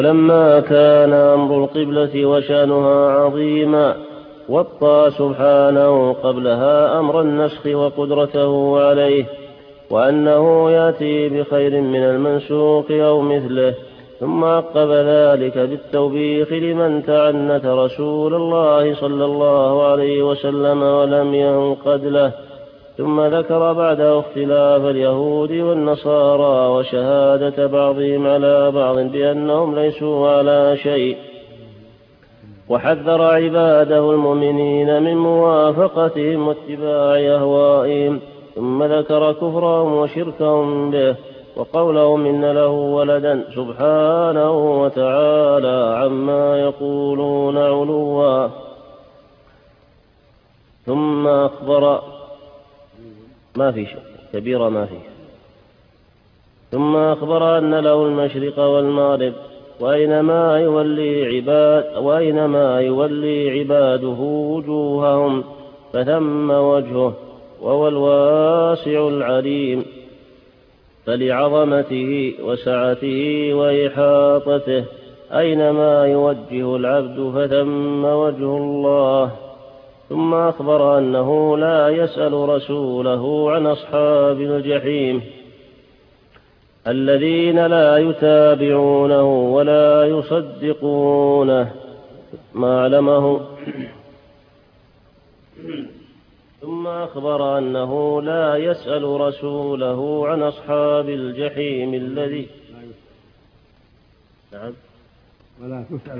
لما كان أمر القبلة وشأنها عظيما وطى سبحانه قبلها أمر النسخ وقدرته عليه وأنه يأتي بخير من المنسوق أو مثله، ثم عقب ذلك بالتوبيخ لمن تعنت رسول الله صلى الله عليه وسلم ولم ينقد له، ثم ذكر بعده اختلاف اليهود والنصارى وشهادة بعضهم على بعض بأنهم ليسوا على شيء، وحذر عباده المؤمنين من موافقتهم واتباع أهوائهم، ثم ذكر كفرهم وشركهم به وقولهم إن له ولدا سبحانه وتعالى عما يقولون علوا، ثم أخبر ما في شيء كبيرة ما فيه، ثم أخبر أن له المشرق والمغرب وأينما يولي عباده وجوههم فثم وجهه، وهو الواسع العليم، فلعظمته وسعته وإحاطته أينما يوجه العبد فثم وجه الله. ثم أخبر أنه لا يسأل رسوله عن أصحاب الجحيم الذين لا يتابعونه ولا يصدقونه ما علمه. ثم أخبر أنه لا يسأل رسوله عن أصحاب الجحيم الذي